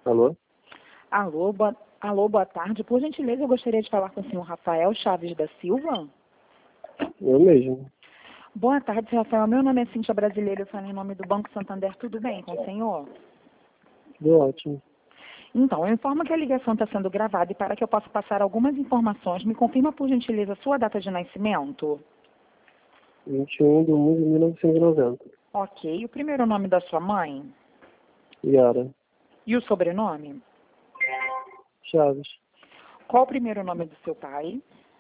Alô? Alô, boa tarde. Por gentileza, eu gostaria de falar com o senhor Rafael Chaves da Silva. Eu mesmo. Boa tarde, senhor Rafael. Meu nome é Cíntia Brasileira, eu falo em nome do Banco Santander. Tudo bem com o senhor? Tudo ótimo. Então, eu informo que a ligação está sendo gravada e para que eu possa passar algumas informações, me confirma, por gentileza, a sua data de nascimento? 21 de 1 de 1990. Ok. O primeiro nome da sua mãe? Yara. E o sobrenome? Chaves. Qual o primeiro nome do seu pai?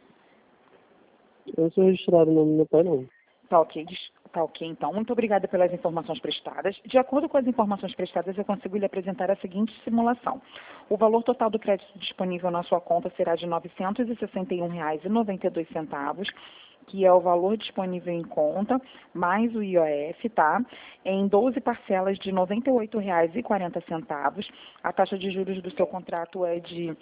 Eu não sou registrado no nome do meu pai, não. Tá ok, então. Muito obrigada pelas informações prestadas. De acordo com as informações prestadas, eu consigo lhe apresentar a seguinte simulação. O valor total do crédito disponível na sua conta será de R$ 961,92, que é o valor disponível em conta, mais o IOF, tá? Em 12 parcelas de R$ 98,40. A taxa de juros do seu contrato é de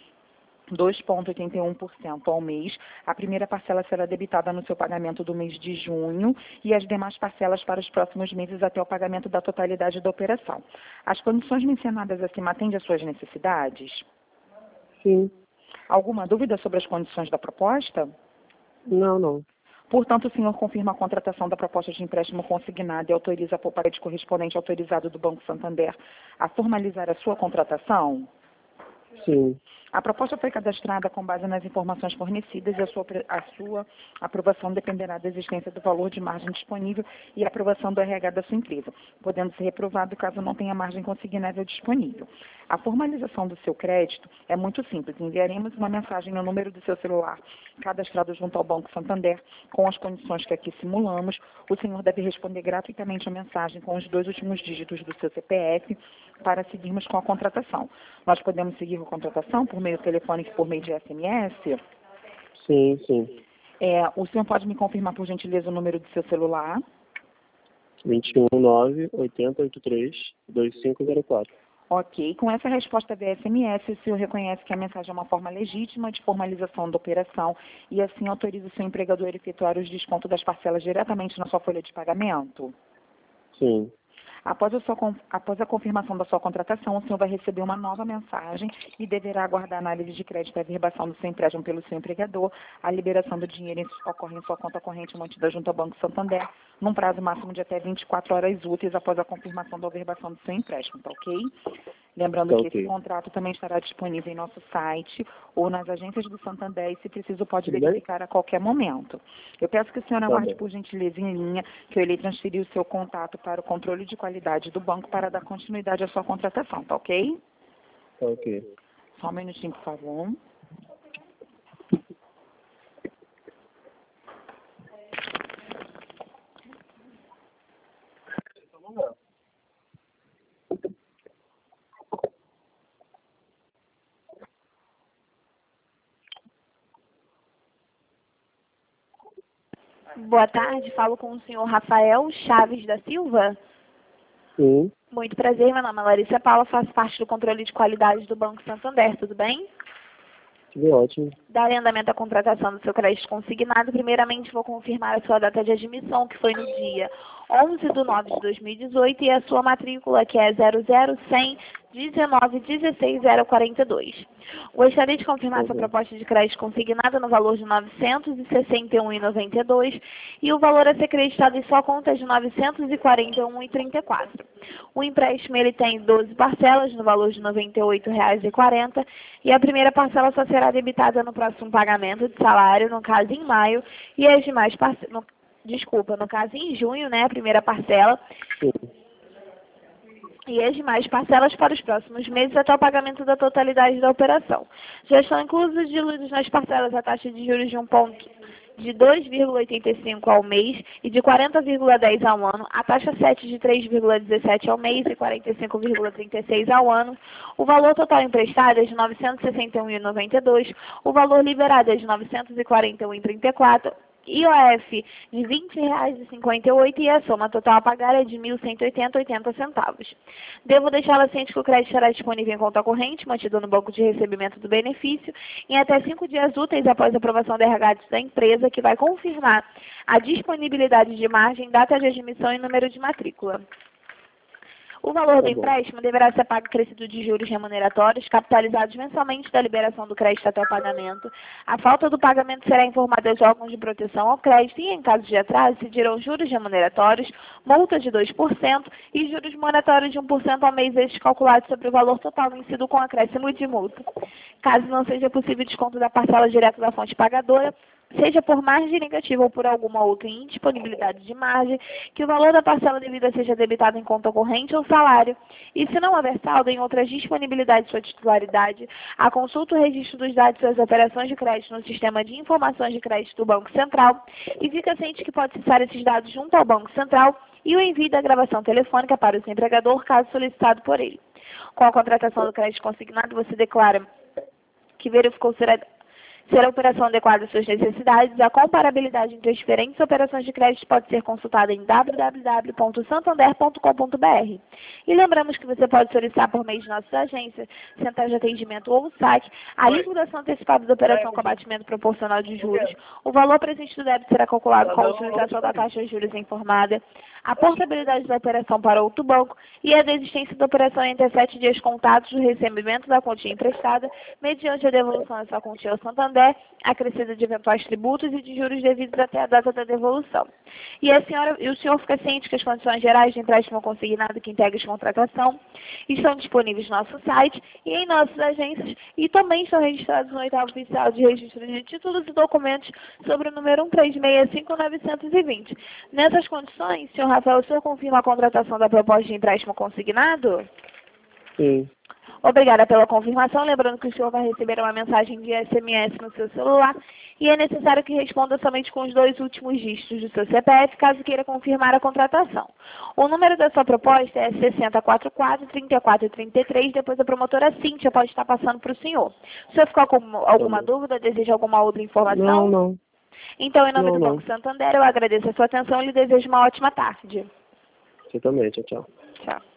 2,81% ao mês. A primeira parcela será debitada no seu pagamento do mês de junho e as demais parcelas para os próximos meses até o pagamento da totalidade da operação. As condições mencionadas acima atendem às suas necessidades? Sim. Alguma dúvida sobre as condições da proposta? Não. Portanto, o senhor confirma a contratação da proposta de empréstimo consignado e autoriza a pouparede correspondente autorizado do Banco Santander a formalizar a sua contratação? Sim. A proposta foi cadastrada com base nas informações fornecidas e a sua aprovação dependerá da existência do valor de margem disponível e a aprovação do RH da sua empresa, podendo ser reprovado caso não tenha margem consignável disponível. A formalização do seu crédito é muito simples. Enviaremos uma mensagem no número do seu celular cadastrado junto ao Banco Santander com as condições que aqui simulamos. O senhor deve responder gratuitamente a mensagem com os 2 últimos dígitos do seu CPF para seguirmos com a contratação. Nós podemos seguir com a contratação por meio telefônico e por meio de SMS? Sim. O senhor pode me confirmar, por gentileza, o número do seu celular? 21 9 80 83 2504. Ok. Com essa resposta via SMS, o senhor reconhece que a mensagem é uma forma legítima de formalização da operação e assim autoriza o seu empregador a efetuar os descontos das parcelas diretamente na sua folha de pagamento? Sim. Após a confirmação da sua contratação, o senhor vai receber uma nova mensagem e deverá aguardar a análise de crédito e a averbação do seu empréstimo pelo seu empregador. A liberação do dinheiro ocorre em sua conta corrente mantida junto ao Banco Santander, num prazo máximo de até 24 horas úteis após a confirmação da averbação do seu empréstimo, tá ok? Lembrando que esse contrato também estará disponível em nosso site ou nas agências do Santander e, se preciso, pode verificar a qualquer momento. Eu peço que o senhor aguarde, por gentileza, em linha, que eu irei transferir o seu contato para o controle de qualidade do banco para dar continuidade à sua contratação, tá ok? Tá ok. Só um minutinho, por favor. Boa tarde, falo com o senhor Rafael Chaves da Silva. Sim. Muito prazer, meu nome é Larissa Paula, faço parte do controle de qualidade do Banco Santander, tudo bem? Tudo ótimo. Darei andamento à contratação do seu crédito consignado. Primeiramente, vou confirmar a sua data de admissão, que foi no dia 11 de 9 de 2018, e a sua matrícula, que é 00100 19 16 042. Gostaria de confirmar sua proposta de crédito consignada no valor de R$ 961,92 e o valor a ser creditado em sua conta é de R$ 941,34. O empréstimo ele tem 12 parcelas no valor de R$ 98,40 e a primeira parcela só será debitada no próximo pagamento de salário, no caso em maio, e as demais parcelas, no caso em junho, né, a primeira parcela. Sim. E as demais parcelas para os próximos meses até o pagamento da totalidade da operação. Já estão inclusos diluídos nas parcelas a taxa de juros de 2,85 ao mês e de 40,10 ao ano, a taxa 7 de 3,17 ao mês e 45,36 ao ano, o valor total emprestado é de R$ 961,92, o valor liberado é de R$ 941,34, IOF de R$ 20,58 e a soma total a pagar é de R$ 1.180,80. Devo deixá-la ciente que o crédito estará disponível em conta corrente, mantido no banco de recebimento do benefício, em até 5 dias úteis após a aprovação da RH da empresa, que vai confirmar a disponibilidade de margem, data de admissão e número de matrícula. O valor do Tá bom. empréstimo deverá ser pago acrescido de juros remuneratórios, capitalizados mensalmente da liberação do crédito até o pagamento. A falta do pagamento será informada aos órgãos de proteção ao crédito e, em caso de atraso, se dirão juros remuneratórios, multa de 2% e juros moratórios de 1% ao mês, estes calculados sobre o valor total vencido com acréscimo de multa. Caso não seja possível desconto da parcela direta da fonte pagadora, seja por margem negativa ou por alguma outra indisponibilidade de margem, que o valor da parcela devida seja debitado em conta corrente ou salário, e se não houver saldo em outras disponibilidades de sua titularidade, a consulta o registro dos dados de suas operações de crédito no sistema de informações de crédito do Banco Central, e fica ciente que pode acessar esses dados junto ao Banco Central e o envio da gravação telefônica para o seu empregador, caso solicitado por ele. Com a contratação do crédito consignado, você declara que verificou ser a operação adequada às suas necessidades. A comparabilidade entre as diferentes operações de crédito pode ser consultada em www.santander.com.br. E lembramos que você pode solicitar por meio de nossas agências, centrais de atendimento ou saque, a liquidação antecipada da operação com abatimento proporcional de juros. O valor presente do débito será calculado com a utilização da taxa de juros informada, a portabilidade da operação para outro banco e a desistência da operação entre 7 dias contados do recebimento da quantia emprestada, mediante a devolução da sua quantia ao Santander, acrescida de eventuais tributos e de juros devidos até a data da devolução. E o senhor fica ciente que as condições gerais de empréstimo consignado que integra a contratação estão disponíveis no nosso site e em nossas agências, e também estão registrados no 8º oficial de registro de títulos e documentos sobre o número 1365920. Nessas condições, senhor Rafael, o senhor confirma a contratação da proposta de empréstimo consignado? Sim. Obrigada pela confirmação. Lembrando que o senhor vai receber uma mensagem de SMS no seu celular e é necessário que responda somente com os 2 últimos dígitos do seu CPF, caso queira confirmar a contratação. O número da sua proposta é 6044-3433, depois a promotora Cíntia pode estar passando para o senhor. O senhor ficou com alguma dúvida? Deseja alguma outra informação? Não. Então, em nome do Não. Banco Santander, eu agradeço a sua atenção e lhe desejo uma ótima tarde. Você também. Tchau, tchau. Tchau.